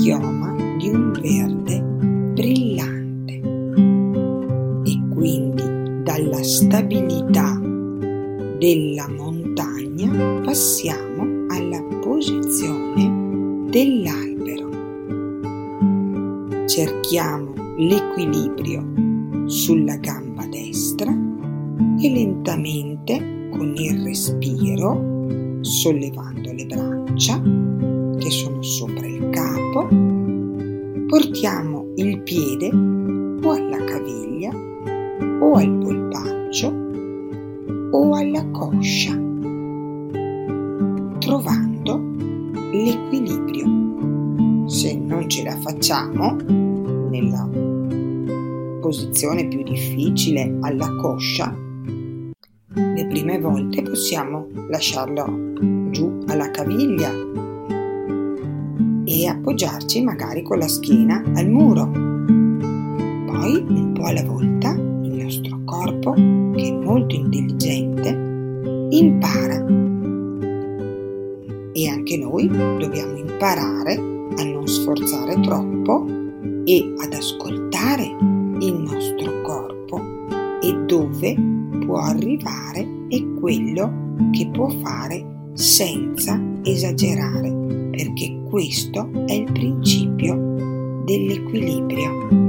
chioma di un verde brillante e quindi dalla stabilità della montagna passiamo alla posizione dell'albero. Cerchiamo l'equilibrio sulla gamba destra e lentamente con il respiro, sollevando le braccia che sono sopra il capo, portiamo il piede o alla caviglia o al polpaccio o alla coscia, trovando l'equilibrio. Se non ce la facciamo nella posizione più difficile alla coscia, le prime volte possiamo lasciarlo giù alla caviglia e appoggiarci magari con la schiena al muro. Poi, un po' alla volta, il nostro corpo, che è molto intelligente, impara. E anche noi dobbiamo imparare a non sforzare troppo e ad ascoltare il nostro corpo e dove può arrivare e quello che può fare senza esagerare, perché questo è il principio dell'equilibrio.